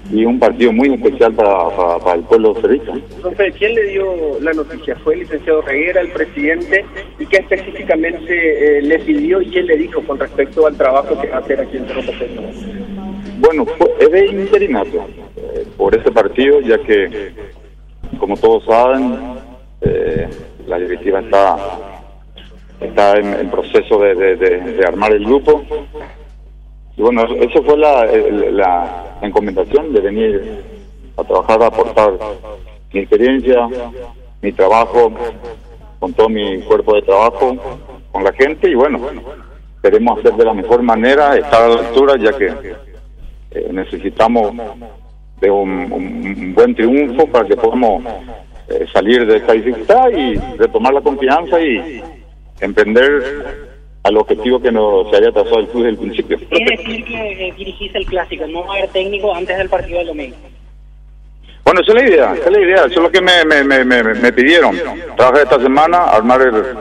y un partido muy especial para el pueblo cerrista. Profe, ¿quién le dio la noticia? ¿Fue el licenciado Reguera, el presidente? ¿Y qué específicamente le pidió y quién le dijo con respecto al trabajo que va a hacer aquí en Cerro Porteño? Bueno, es de interinato por ese partido, ya que, como todos saben, la directiva está en proceso de armar el grupo. Y bueno, eso fue la encomendación de venir a trabajar, a aportar mi experiencia, mi trabajo, con todo mi cuerpo de trabajo, con la gente, y bueno, queremos hacer de la mejor manera, estar a la altura, ya que necesitamos de un buen triunfo para que podamos salir de esta dificultad y retomar la confianza y emprender al objetivo que se había trazado el club desde el principio. ¿Quiere decir que dirigís el clásico, no va a haber técnico antes del partido del domingo? Bueno, esa es la idea, eso es lo que me pidieron. Trabajar esta semana, armar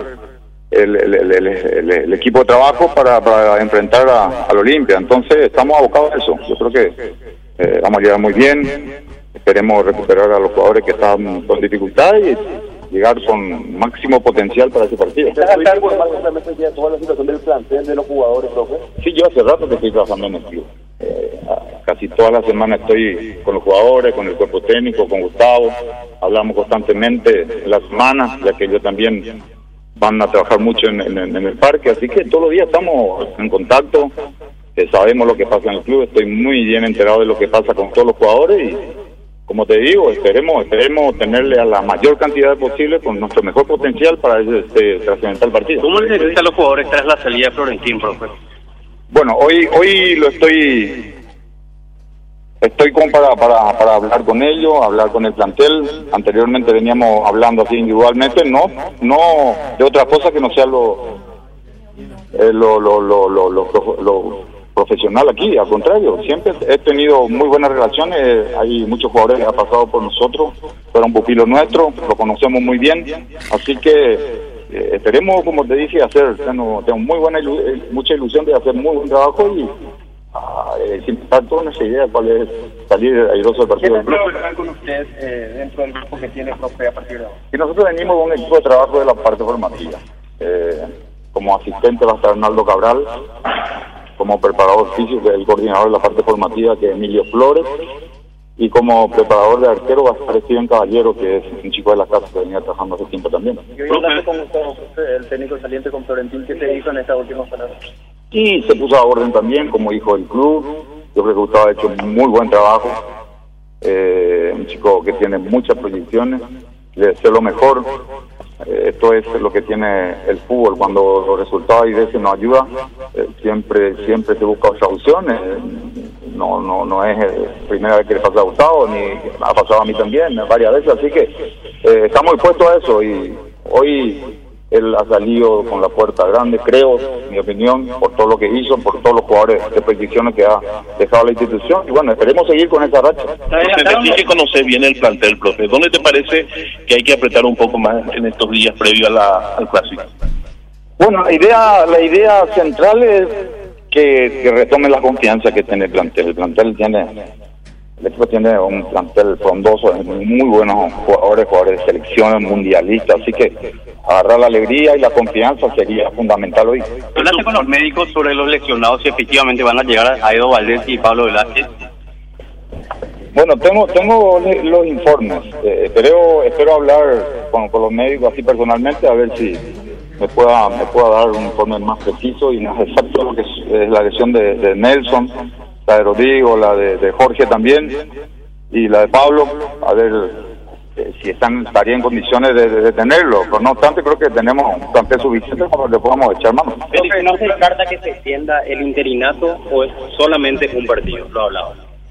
el equipo de trabajo para enfrentar al Olimpia. Entonces estamos abocados a eso. Yo creo que vamos a llegar muy bien, esperemos recuperar a los jugadores que están con dificultad y llegar con máximo potencial para ese partido. ¿Estás al cargo de toda la situación del plantel de los jugadores, profe? Sí, yo hace rato que estoy trabajando en el club. Casi todas las semanas estoy con los jugadores, con el cuerpo técnico, con Gustavo. Hablamos constantemente en las semanas, ya que ellos también van a trabajar mucho en el parque. Así que todos los días estamos en contacto, sabemos lo que pasa en el club. Estoy muy bien enterado de lo que pasa con todos los jugadores y, como te digo, esperemos tenerle a la mayor cantidad posible con nuestro mejor potencial para trascendental partido. ¿Cómo le necesitan los jugadores tras la salida de Florentín, profe? Bueno, hoy lo estoy como para hablar con ellos, hablar con el plantel. Anteriormente veníamos hablando así individualmente, no de otra cosa que no sea lo profesional aquí. Al contrario, siempre he tenido muy buenas relaciones. Hay muchos jugadores que han pasado por nosotros, fueron pupilos nuestros, lo conocemos muy bien, así que esperemos, como te dije, tengo mucha ilusión de hacer muy buen trabajo y sin estar toda esa idea cuál es salir airoso del partido. ¿Qué trabajar con usted dentro del grupo que tiene profe a partir de ahora? Y nosotros venimos con un equipo de trabajo de la parte formativa. Como asistente va a estar Arnaldo Cabral, como preparador físico, el coordinador de la parte formativa, que es Emilio Flores, y como preparador de arquero va a estar Steven Caballero, que es un chico de la casa que venía trabajando hace tiempo también. ¿Y hoy hablaste con el técnico saliente, con Florentín? ¿Qué te dijo en estas últimas palabras? Y se puso a orden también como hijo del club. Yo creo que Gustavo ha hecho muy buen trabajo, un chico que tiene muchas proyecciones, le deseo lo mejor. Esto es lo que tiene el fútbol, cuando los resultados y veces no ayudan, siempre se busca soluciones. No es primera vez que le pasa a Gustavo, ni ha pasado a mí también varias veces, así que estamos dispuestos a eso, y hoy él ha salido con la puerta grande, creo, en mi opinión, por todo lo que hizo, por todos los jugadores de proyecciones que ha dejado la institución, y bueno, esperemos seguir con esa racha. Usted que conoce bien el plantel, profe, ¿dónde te parece que hay que apretar un poco más en estos días previos al clásico? Bueno, la idea central es que retome la confianza que tiene el plantel. El equipo tiene un plantel frondoso, muy buenos jugadores de selecciones mundialistas, así que agarrar la alegría y la confianza sería fundamental hoy. ¿Hablaste con los médicos sobre los lesionados si efectivamente van a llegar a Edo Valdés y Pablo Velázquez? Bueno, tengo los informes, espero hablar con los médicos así personalmente, a ver si me pueda dar un informe más preciso y más exacto de lo que es la lesión de Nelson, la de Rodrigo, la de Jorge también, y la de Pablo, a ver si estaría en condiciones de tenerlo. Pero no obstante, creo que tenemos un plantel suficiente para que le podamos echar mano. ¿No se descarta que se extienda el interinato o es solamente un partido? Lo hablaba.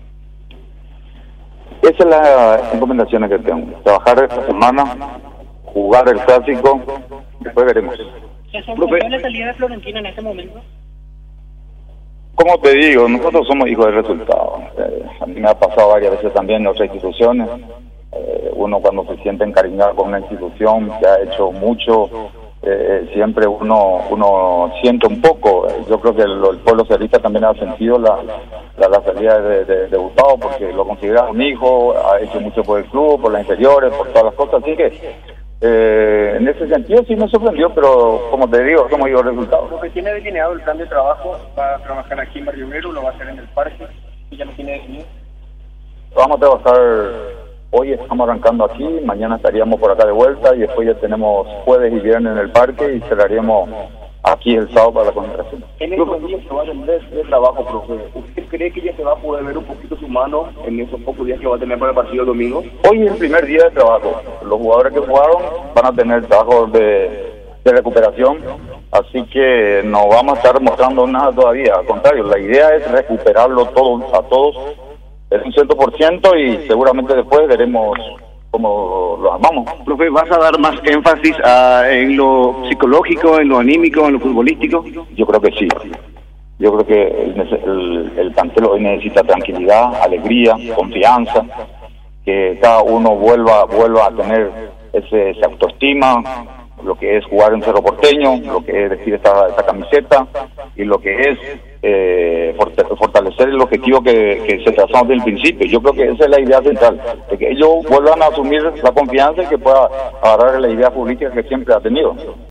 Esa es la recomendación que tengo. Trabajar esta semana, jugar el clásico, después veremos. ¿Se sorprendió la salida de Florentino en este momento? Como te digo, nosotros somos hijos del resultado. A mí me ha pasado varias veces también en otras instituciones. Uno cuando se siente encariñado con una institución que ha hecho mucho, siempre uno siente un poco. Yo creo que el pueblo cerrista también ha sentido la salida de Gustavo, porque lo considera un hijo, ha hecho mucho por el club, por las inferiores, por todas las cosas, así que en ese sentido sí me sorprendió, pero como te digo, hemos ido resultados. Lo que tiene delineado el plan de trabajo, va a trabajar aquí en Barrio Obrero, lo va a hacer en el parque, y ya lo tiene definido. Vamos a trabajar, hoy estamos arrancando aquí, mañana estaríamos por acá de vuelta y después ya tenemos jueves y viernes en el parque y cerraríamos aquí el sábado para la concentración. En estos días que va a tener de trabajo, profe, ¿usted cree que ya se va a poder ver un poquito su mano en esos pocos días que va a tener para el partido el domingo? Hoy es el primer día de trabajo. Los jugadores que jugaron van a tener trabajo de recuperación, así que no vamos a estar mostrando nada todavía. Al contrario, la idea es recuperarlo a todos en un 100% y seguramente después veremos cómo lo armamos. Profe, ¿vas a dar más énfasis en lo psicológico, en lo anímico, en lo futbolístico? Yo creo que sí. Yo creo que el plantel hoy necesita tranquilidad, alegría, confianza, que cada uno vuelva a tener ese autoestima, lo que es jugar en Cerro Porteño, lo que es vestir esta camiseta y lo que es fortalecer el objetivo que se trazó desde el principio. Yo creo que esa es la idea central, de que ellos vuelvan a asumir la confianza y que pueda agarrar la idea política que siempre ha tenido.